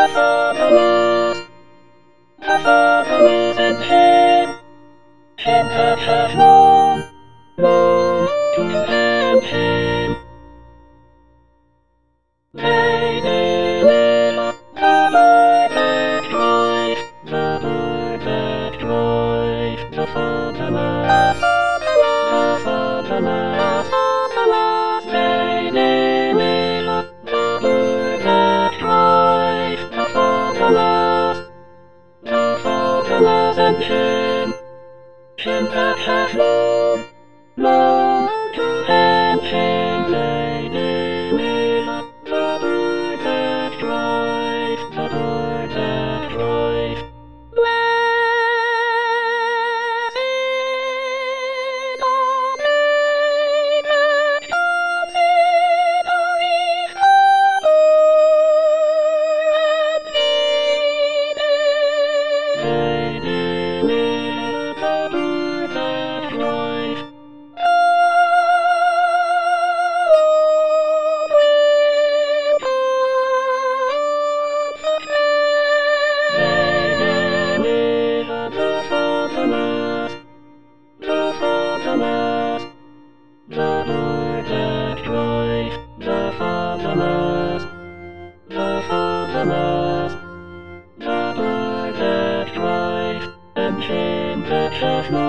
fatherless, the fatherless and him that hath known to and him. They live, the bird that drive, the fatherless, the fatherless, they live, the bird that drive, the fatherless and him that hath known to and him. They live, the bird that drive, the bird that drive. Blessed the day that comes in the wreath of and feedeth. They live, the bird that drive. The bird that drive, the fatherless, the bird that drive, and him that hath known.